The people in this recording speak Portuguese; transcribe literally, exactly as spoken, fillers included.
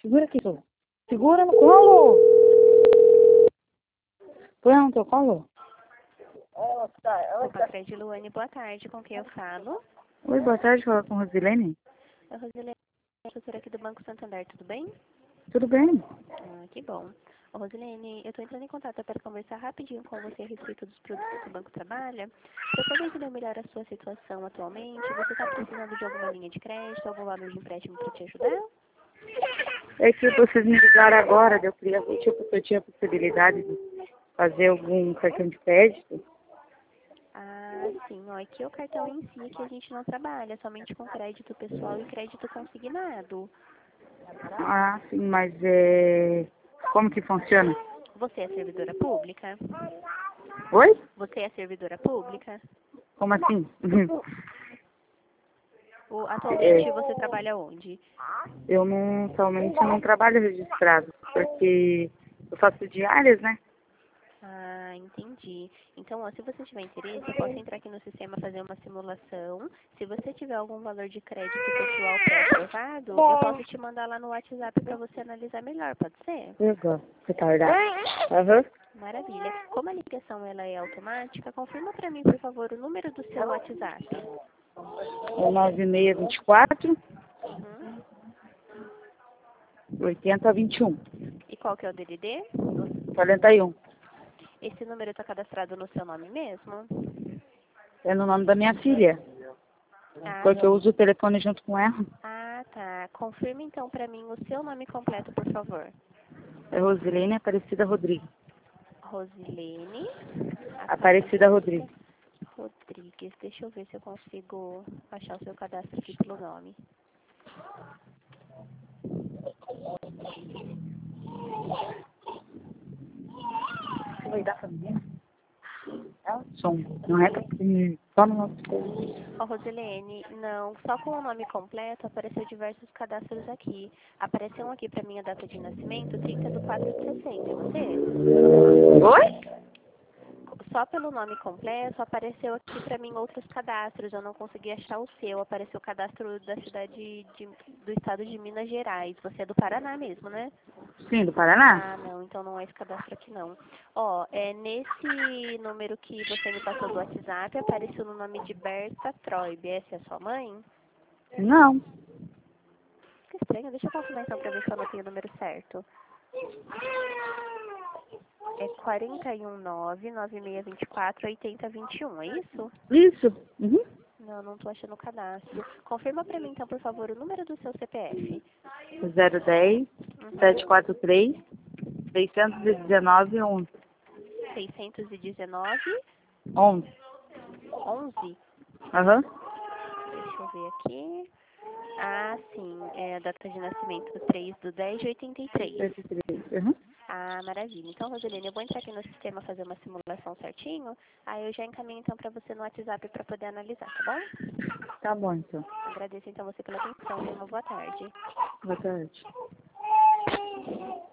Segura aqui, Su. Segura no colo. Põe no teu colo. Opa, Fred Luane, boa tarde, com quem eu falo? Oi, boa tarde, fala com Rosilene. A Rosilene, professora aqui do Banco Santander, tudo bem? Tudo bem? Ah, que bom. Ô, Rosilene, eu estou entrando em contato para conversar rapidinho com você a respeito dos produtos que o banco trabalha, para poder entender melhor a sua situação atualmente. Você está precisando de alguma linha de crédito, algum valor de empréstimo para te ajudar? É que vocês me ligaram agora, eu queria ver tipo, se eu tinha possibilidade de fazer algum cartão de crédito. Ah, sim. Ó, aqui é o cartão em si que a gente não trabalha, somente com crédito pessoal e crédito consignado. Ah, sim, mas é... como que funciona? Você é servidora pública? Oi? Você é servidora pública? Como assim? Ou, É, atualmente você trabalha onde? eu não, somente não trabalho registrado, porque eu faço diárias, né? Ah, entendi. Então, ó, se você tiver interesse, eu posso entrar aqui no sistema fazer uma simulação. Se você tiver algum valor de crédito pessoal pré-aprovado, eu posso te mandar lá no WhatsApp para você analisar melhor, pode ser? Eu gosto, retardado. Aham. Maravilha. Como a ligação ela é automática, confirma para mim, por favor, o número do seu WhatsApp. É nove seis dois quatro, Uhum. oitenta vinte e um. E qual que é o D D D? quarenta e um. Esse número está cadastrado no seu nome mesmo? É no nome da minha filha, Ah, porque eu uso o telefone junto com ela. ah, tá. Confirme então para mim o seu nome completo, por favor. É Rosilene Aparecida Rodrigues. Rosilene Aparecida Aparecida Rodrigues. Rodrigues. Deixa eu ver se eu consigo achar o seu cadastro aqui pelo nome. Oi, da família? É o som. Não é pra... Só no nosso... Ó, Rosilene, não, só com o nome completo apareceu diversos cadastros aqui. Apareceu um aqui para minha data de nascimento, trinta de quatro de sessenta. É você? Oi? Só pelo nome completo apareceu aqui para mim outros cadastros. Eu não consegui achar o seu. Apareceu o cadastro da cidade de, do estado de Minas Gerais. Você é do Paraná mesmo, né? Sim, do Paraná? Ah, não, então não é esse cadastro aqui não. Ó, é nesse número que você me passou do WhatsApp, apareceu no nome de Berta Troib. Essa é a sua mãe? Não. Que estranho, deixa eu confirmar então pra ver se eu anotei o número certo. É quatro um nove, nove seis dois quatro, oito zero dois um, é isso? Isso. Uhum. Não, não tô achando o cadastro. Confirma pra mim então, por favor, o número do seu C P F. zero dez, sete Uhum. quatro três, seiscentos e dezenove, onze. seiscentos e dezenove, onze. onze. Aham. Deixa eu ver aqui. Ah, sim, é a data de nascimento, três de dez de oitenta e três. oitenta e três. Uhum. Ah, maravilha. Então, Rosilene, eu vou entrar aqui no sistema fazer uma simulação certinho. Aí eu já encaminho então para você no WhatsApp para poder analisar, tá bom? Tá bom, então. Agradeço então você pela atenção e uma boa tarde. Boa tarde.